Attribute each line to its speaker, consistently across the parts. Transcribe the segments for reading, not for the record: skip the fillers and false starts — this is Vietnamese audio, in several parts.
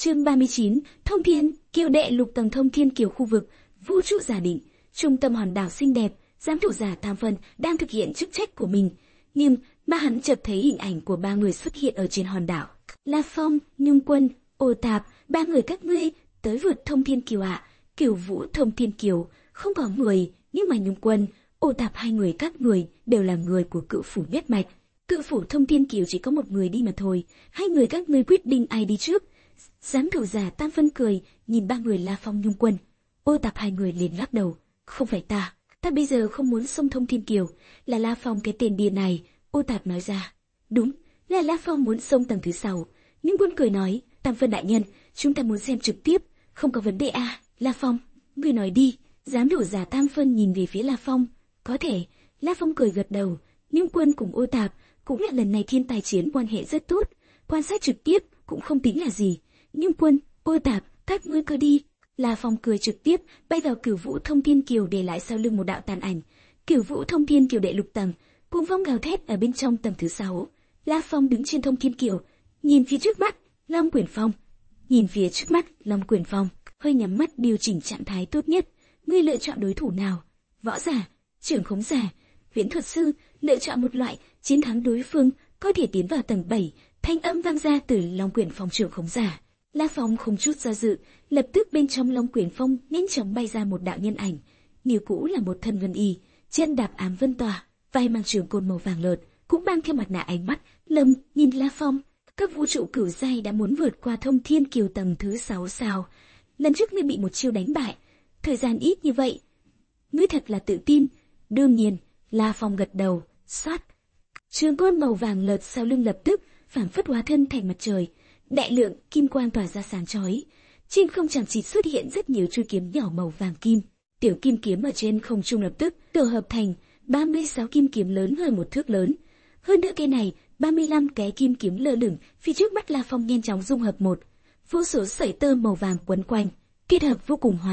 Speaker 1: Chương 39, Thông Thiên Kiều đệ lục tầng Thông Thiên Kiều khu vực, vũ trụ giả định, trung tâm hòn đảo xinh đẹp, giám thủ giả Tam Vân đang thực hiện chức trách của mình. Nhưng mà hắn chợt thấy hình ảnh của ba người xuất hiện ở trên hòn đảo. La Phong, Nhung Quân, Ô Tạp, ba người các ngươi tới vượt Thông Thiên Kiều ạ. Kiều vũ Thông Thiên Kiều không có người, nhưng mà Nhung Quân, Ô Tạp hai người các người đều là người của cự phủ nhất mạch. Cự phủ Thông Thiên Kiều chỉ có một người đi mà thôi, hai người các ngươi quyết định ai đi trước. Giám thủ giả Tam Vân cười, nhìn ba người La Phong, Nhung Quân, Ô Tạp hai người liền lắc đầu. Không phải ta bây giờ không muốn xông Thông Thiên Kiều, là La Phong cái tên điên này. Ô Tạp nói ra. Đúng, là La Phong muốn xông tầng thứ 6. Nhung Quân cười nói, Tam Vân đại nhân, chúng ta muốn xem trực tiếp, không có vấn đề à. La Phong, ngươi nói đi. Giám thủ giả Tam Vân nhìn về phía La Phong. Có thể. La Phong cười gật đầu. Nhung Quân cùng Ô Tạp cũng là lần này thiên tài chiến quan hệ rất tốt, quan sát trực tiếp cũng không tính là gì. Nhung Quân, Ô Tạp, các ngươi cứ đi. La Phong cười trực tiếp bay vào Cửu Vũ Thông Thiên Kiều, để lại sau lưng một đạo tàn ảnh. Cửu Vũ Thông Thiên Kiều đệ lục tầng, cuồng phong gào thét ở bên trong tầng thứ 6. La Phong đứng trên Thông Thiên Kiều, nhìn phía trước mắt, Long Quyển Phong. Nhìn phía trước mắt, Long Quyển Phong hơi nhắm mắt điều chỉnh trạng thái tốt nhất. Ngươi lựa chọn đối thủ nào? Võ giả, trưởng khống giả, viễn thuật sư, lựa chọn một loại, chiến thắng đối phương, có thể tiến vào tầng 7. Thanh âm vang ra từ Long Quyển Phong trưởng khống giả. La Phong không chút do dự, lập tức bên trong Long Quyển Phong nhanh chóng bay ra một đạo nhân ảnh, như cũ là một thân vân y, chân đạp ám vân tỏa, vai mang trường côn màu vàng lợt, cũng mang theo mặt nạ ánh mắt lầm nhìn La Phong. Các vũ trụ cửu giai đã muốn vượt qua Thông Thiên Kiều tầng thứ 6 sao? Lần trước ngươi bị một chiêu đánh bại, thời gian ít như vậy, ngươi thật là tự tin. Đương nhiên, La Phong gật đầu. Sát, trường côn màu vàng lợt sau lưng lập tức phảng phất hóa thân thành mặt trời. Đại lượng kim quang tỏa ra sáng chói, trên không chẳng chỉ xuất hiện rất nhiều chuôi kiếm nhỏ màu vàng kim. Tiểu kim kiếm ở trên không trung lập tức tổ hợp thành 36 kim kiếm lớn hơn một thước lớn. Hơn nữa cái này, 35 cái kim kiếm lơ lửng phía trước mắt La Phong nhanh chóng dung hợp một. Vô số sợi tơ màu vàng quấn quanh, kết hợp vô cùng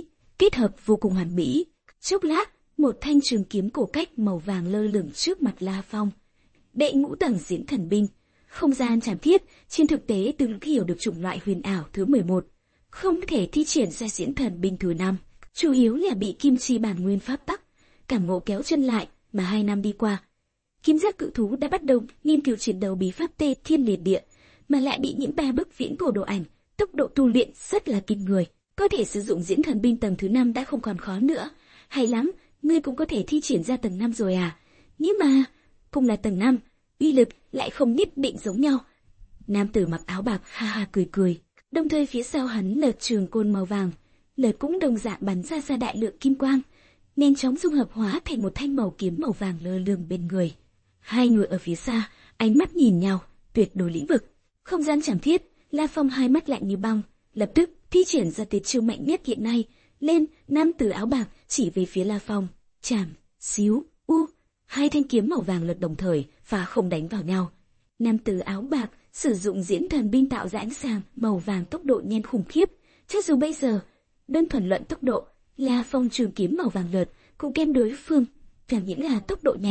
Speaker 1: hoàn mỹ. Chốc lát, một thanh trường kiếm cổ cách màu vàng lơ lửng trước mặt La Phong. Đệ ngũ tầng diễn thần binh. Không gian trảm thiết, trên thực tế từ lúc hiểu được chủng loại huyền ảo thứ 11, không thể thi triển ra diễn thần binh thứ 5, chủ yếu là bị kim chi bản nguyên pháp tắc, cảm ngộ kéo chân lại, mà 2 năm đi qua. Kim giác cự thú đã bắt đầu nghiên cứu chiến đấu bí pháp tê thiên liệt địa, mà lại bị những 3 bức viễn cổ đồ ảnh, tốc độ tu luyện rất là kinh người, có thể sử dụng diễn thần binh tầng thứ 5 đã không còn khó nữa. Hay lắm, ngươi cũng có thể thi triển ra tầng 5 rồi à? Nhưng mà, cùng là tầng 5, uy lực lại không nhất định giống nhau. Nam tử mặc áo bạc ha ha cười, đồng thời phía sau hắn lợt trường côn màu vàng, lợt cũng đồng dạng bắn ra đại lượng kim quang, nhanh chóng dung hợp hóa thành một thanh màu kiếm màu vàng lơ lửng bên người. Hai người ở phía xa, ánh mắt nhìn nhau, tuyệt đối lĩnh vực, không gian trảm thiết. La Phong hai mắt lạnh như băng, lập tức thi triển ra tuyệt chiêu mạnh nhất hiện nay. Lên, nam tử áo bạc chỉ về phía La Phong, chảm, xíu, hai thanh kiếm màu vàng lật đồng thời và không đánh vào nhau. Nam tử áo bạc sử dụng diễn thần binh tạo ra ánh sáng màu vàng tốc độ nhanh khủng khiếp. Cho dù bây giờ đơn thuần luận tốc độ, La Phong trường kiếm màu vàng lợt cũng kém đối phương, chẳng những là tốc độ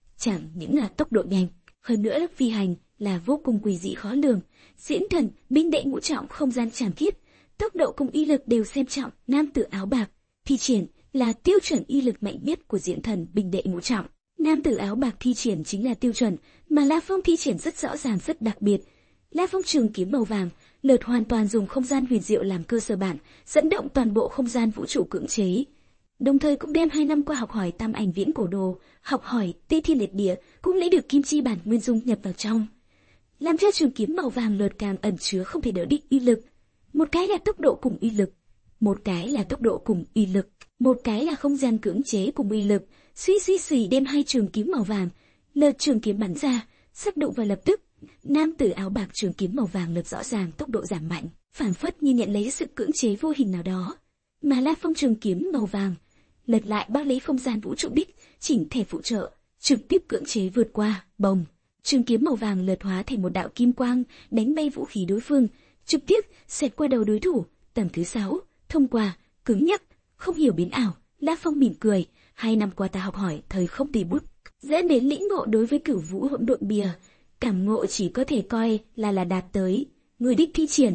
Speaker 1: nhanh, hơn nữa phi hành là vô cùng quỷ dị khó lường. Diễn thần binh đệ ngũ trọng không gian trảm thiết, tốc độ cùng uy lực đều xem trọng. Nam tử áo bạc thi triển là tiêu chuẩn uy lực mạnh nhất của diễn thần binh đệ ngũ trọng. Nam tử áo bạc thi triển chính là tiêu chuẩn, mà La Phong thi triển rất rõ ràng, rất đặc biệt. La Phong trường kiếm màu vàng lợt hoàn toàn dùng không gian huyền diệu làm cơ sở bản, dẫn động toàn bộ không gian vũ trụ cưỡng chế. Đồng thời cũng đem 2 năm qua học hỏi tam ảnh viễn cổ đồ, học hỏi tê thiên liệt địa, cũng lấy được kim chi bản nguyên dung nhập vào trong, làm cho trường kiếm màu vàng lợt càng ẩn chứa không thể đỡ địch uy lực. Một cái là tốc độ cùng uy lực, một cái là không gian cưỡng chế cùng uy lực. Suy đem hai trường kiếm màu vàng lợt trường kiếm bắn ra, sắc đụng và lập tức nam tử áo bạc trường kiếm màu vàng lợt rõ ràng tốc độ giảm mạnh, phảng phất như nhận lấy sự cưỡng chế vô hình nào đó. Mà La Phong trường kiếm màu vàng lật lại bao lấy không gian vũ trụ đích chỉnh thể phụ trợ, trực tiếp cưỡng chế vượt qua. Bồng, trường kiếm màu vàng lật hóa thành một đạo kim quang, đánh bay vũ khí đối phương, trực tiếp xẹt qua đầu đối thủ. Tầng thứ 6 thông qua, cứng nhắc, không hiểu biến ảo. La Phong mỉm cười, 2 năm qua ta học hỏi thời không tì bút, dẫn đến lĩnh ngộ đối với cửu vũ hỗn độn bìa, cảm ngộ chỉ có thể coi là đạt tới. Người đích thi triển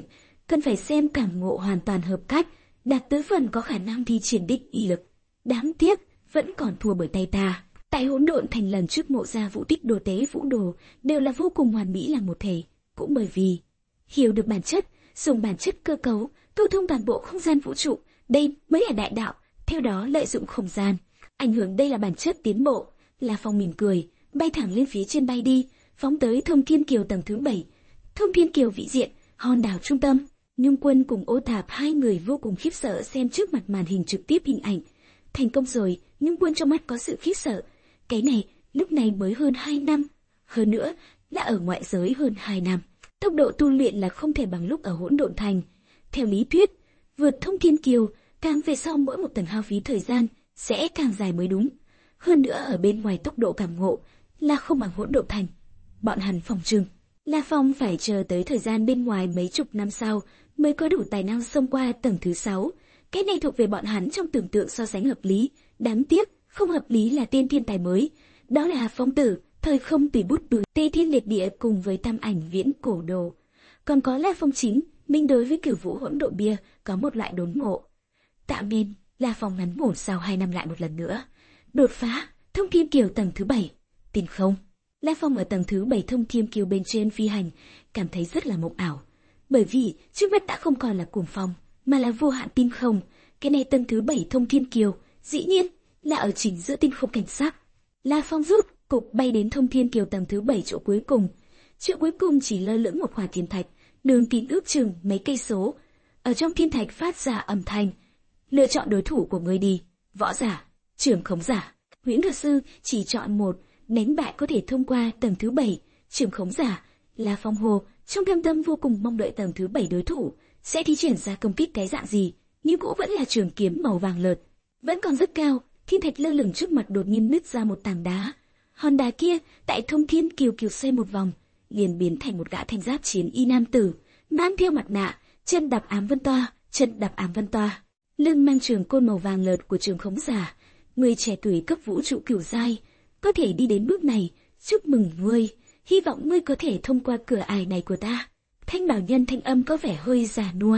Speaker 1: cần phải xem cảm ngộ hoàn toàn hợp cách, đạt tới phần có khả năng thi triển đích y lực. Đáng tiếc, vẫn còn thua bởi tay ta. Tại Hỗn Độn Thành lần trước Mộ Gia Vũ Tích Đồ Tế Vũ Đồ đều là vô cùng hoàn mỹ là một thể, cũng bởi vì hiểu được bản chất, dùng bản chất cơ cấu, câu thông toàn bộ không gian vũ trụ, đây mới là đại đạo. Theo đó lợi dụng không gian, ảnh hưởng đây là bản chất tiến bộ. La Phong mỉm cười, bay thẳng lên phía trên bay đi, phóng tới Thông Thiên Kiều tầng thứ 7. Thông Thiên Kiều vị diện, hòn đảo trung tâm. Nhung Quân cùng Ô Tạp hai người vô cùng khiếp sợ xem trước mặt màn hình trực tiếp hình ảnh. Thành công rồi, Nhung Quân trong mắt có sự khiếp sợ. Cái này, lúc này mới hơn 2 năm. Hơn nữa, đã ở ngoại giới hơn 2 năm. Tốc độ tu luyện là không thể bằng lúc ở Hỗn Độn Thành. Theo lý thuyết, vượt Thông Thiên Kiều, càng về sau mỗi một tầng hao phí thời gian, sẽ càng dài mới đúng. Hơn nữa ở bên ngoài tốc độ cảm ngộ, là không bằng Hỗn Độn Thành. Bọn hắn phòng trừng, La Phong phải chờ tới thời gian bên ngoài mấy chục năm sau, mới có đủ tài năng xông qua tầng thứ 6. Cái này thuộc về bọn hắn trong tưởng tượng so sánh hợp lý. Đáng tiếc, không hợp lý là tên thiên tài mới. Đó là Phong Tử, thời không tùy bút bự, Tê Thiên Liệt Địa cùng với Tam Ảnh Viễn Cổ Đồ. Còn có La Phong chính, mình đối với Cửu Vũ Hỗn Độn Bia có một loại đốn ngộ. Tạm nên, La Phong ngắn ngủn sau 2 năm lại một lần nữa. Đột phá, Thông Thiên Kiều tầng thứ 7. Tin không? La Phong ở tầng thứ 7 Thông Thiên Kiều bên trên phi hành, cảm thấy rất là mộng ảo. Bởi vì trước mắt đã không còn là cuồng phong, mà là vô hạn tinh không. Cái này tầng thứ 7 Thông Thiên Kiều, dĩ nhiên là ở chính giữa tinh không cảnh sắc. La Phong rút cục bay đến Thông Thiên Kiều tầng thứ 7 chỗ cuối cùng. Chỗ cuối cùng chỉ lơ lửng một khỏa thiên thạch, đường kính ước chừng mấy cây số. Ở trong thiên thạch phát ra âm thanh, lựa chọn đối thủ của ngươi đi, võ giả, trưởng khống giả. Huyễn Thuật Sư chỉ chọn một, đánh bại có thể thông qua tầng thứ 7, trưởng khống giả. La Phong hồ trong thâm tâm vô cùng mong đợi tầng thứ 7 đối thủ sẽ thi triển ra công kích cái dạng gì, nhưng cũng vẫn là trường kiếm màu vàng lợt, vẫn còn rất cao. Thiên thạch lơ lửng trước mặt đột nhiên nứt ra một tảng đá. Hòn đá kia tại Thông Thiên Kiều Kiều xoay một vòng, liền biến thành một gã thanh giáp chiến y nam tử, mang theo mặt nạ, chân đạp ám vân toa, chân đạp ám vân toa, lưng mang trường côn màu vàng lợt của trường khống giả. Người trẻ tuổi cấp vũ trụ cửu giai, có thể đi đến bước này, chúc mừng ngươi, hy vọng ngươi có thể thông qua cửa ải này của ta. Thanh bảo nhân thanh âm có vẻ hơi già nua.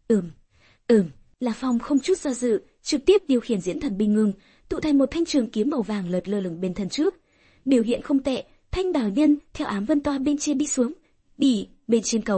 Speaker 1: La Phong không chút do dự, trực tiếp điều khiển diễn thần binh ngưng, tụ thành một thanh trường kiếm màu vàng lợt lơ lửng bên thân trước. Biểu hiện không tệ, thanh bảo nhân theo ám vân toa bên trên đi xuống, đi bên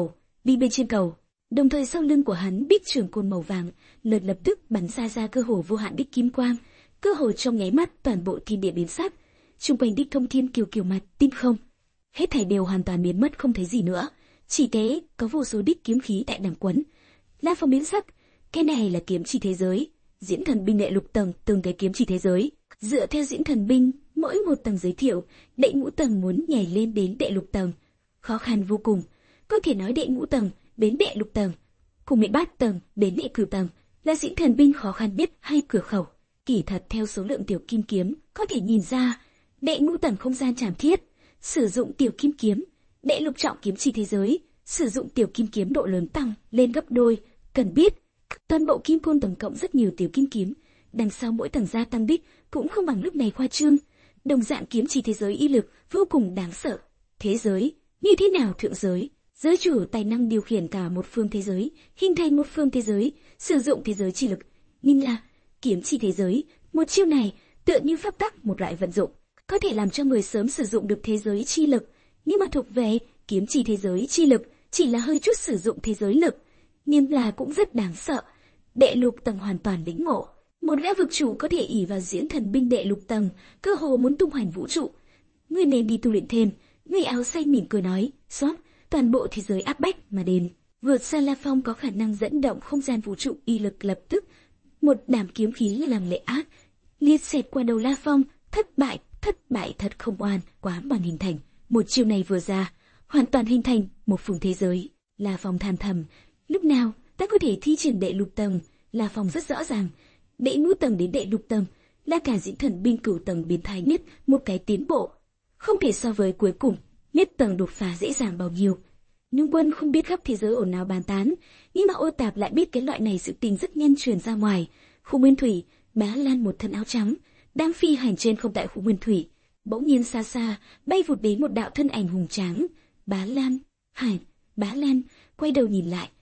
Speaker 1: trên cầu. Đồng thời sau lưng của hắn bích trường côn màu vàng lợt lập tức bắn ra cơ hồ vô hạn đích kim quang, cơ hồ trong nháy mắt toàn bộ thiên địa biến sắc. Xung quanh đích Thông Thiên Kiều mặt tinh không, hết thảy đều hoàn toàn biến mất không thấy gì nữa, chỉ thế có vô số đích kiếm khí tại đằng quấn. La Phong biến sắc, cái này là kiếm chỉ thế giới, diễn thần binh đệ lục tầng, từng cái kiếm chỉ thế giới. Dựa theo diễn thần binh, mỗi một tầng giới thiệu, đệ ngũ tầng muốn nhảy lên đến đệ lục tầng, khó khăn vô cùng. Có thể nói đệ ngũ tầng đến đệ lục tầng, cùng 13 tầng đến đệ cửu tầng là diễn thần binh khó khăn biết hai cửa khẩu. Kỳ thật theo số lượng tiểu kim kiếm có thể nhìn ra, đệ ngũ tầng không gian trảm thiết, sử dụng tiểu kim kiếm, đệ lục trọng kiếm chỉ thế giới, sử dụng tiểu kim kiếm độ lớn tăng lên gấp đôi. Cần biết, toàn bộ kim côn tổng cộng rất nhiều tiểu kim kiếm, đằng sau mỗi tầng gia tăng đích cũng không bằng lúc này khoa trương. Đồng dạng kiếm chỉ thế giới y lực vô cùng đáng sợ. Thế giới như thế nào thượng giới? Giới chủ tài năng điều khiển cả một phương thế giới, hình thành một phương thế giới, sử dụng thế giới chi lực. Nhưng là kiếm chỉ thế giới, một chiêu này tựa như pháp tắc một loại vận dụng, có thể làm cho người sớm sử dụng được thế giới chi lực. Nhưng mà thuộc về kiếm chỉ thế giới chi lực chỉ là hơi chút sử dụng thế giới lực, nhưng là cũng rất đáng sợ. Đệ lục tầng hoàn toàn lĩnh ngộ, một gã vực chủ có thể ỷ vào diễn thần binh đệ lục tầng, cơ hồ muốn tung hoành vũ trụ. Ngươi nên đi tu luyện thêm. Người áo xanh mỉm cười nói, xót toàn bộ thế giới áp bách mà đến, vượt xa La Phong có khả năng dẫn động không gian vũ trụ y lực. Lập tức một đám kiếm khí làm lệ ác liệt xẹt qua đầu La Phong. Thất bại thật không oan, quá màn hình thành. Một chiêu này vừa ra, hoàn toàn hình thành một vùng thế giới. La Phong than thầm, lúc nào ta có thể thi triển đệ lục tầng? La Phong rất rõ ràng, đệ ngũ tầng đến đệ lục tầng là cả diễn thần binh cửu tầng biến thái nhất một cái tiến bộ, không thể so với cuối cùng nhất tầng đột phá dễ dàng bao nhiêu. Nhung Quân không biết khắp thế giới ồn ào bàn tán, nhưng mà Ô Tạp lại biết cái loại này sự tình rất nhanh truyền ra ngoài. Khu Nguyên Thủy, Bá Lan một thân áo trắng đang phi hành trên không tại khu Nguyên Thủy, bỗng nhiên xa xa bay vụt đến một đạo thân ảnh hùng tráng. Bá Lan quay đầu nhìn lại,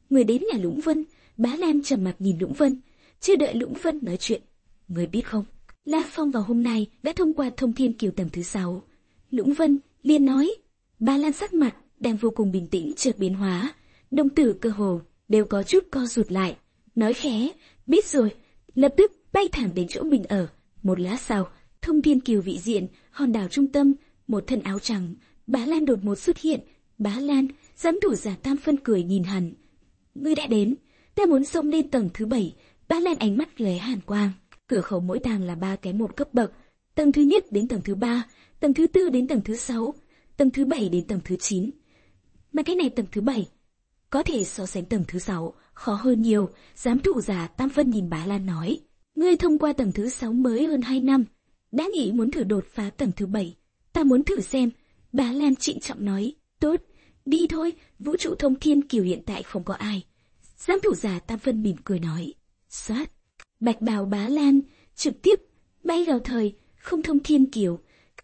Speaker 1: Người đến là Lũng Vân. Bá Lan trầm mặc nhìn Lũng Vân, chưa đợi Lũng Vân nói chuyện. Người biết không, La Phong vào hôm nay đã thông qua thông thiên kiều tầng thứ 6. Lũng Vân liền nói. Bá Lan sắc mặt đang vô cùng bình tĩnh chợt biến hóa, đồng tử cơ hồ đều có chút co rụt lại, nói khẽ, biết rồi, lập tức bay thẳng đến chỗ mình ở. Một lát sau, thông thiên kiều vị diện, hòn đảo trung tâm, một thân áo trắng, Bá Lan đột ngột xuất hiện. Bá Lan, giám thủ giả Tam Phân cười nhìn hắn. Ngươi đã đến, ta muốn xông lên tầng thứ 7. Bá Lan ánh mắt lóe hàn quang. Cửa khẩu mỗi tầng là 3 cái một cấp bậc, tầng thứ nhất đến tầng thứ 3, tầng thứ 4 đến tầng thứ 6, tầng thứ 7 đến tầng thứ 9. Mà cái này tầng thứ 7 có thể so sánh tầng thứ 6, khó hơn nhiều. Giám thủ giả Tam Phân nhìn Bá Lan nói, ngươi thông qua tầng thứ 6 mới hơn 2 năm, đã nghĩ muốn thử đột phá tầng thứ 7, ta muốn thử xem. Bá Lan trịnh trọng nói, tốt, đi thôi, vũ trụ thông thiên kiều hiện tại không có ai. Giám thủ giả Tam Phân mỉm cười nói, xoát, bạch bào Bá Lan trực tiếp bay vào thời không thông thiên kiều.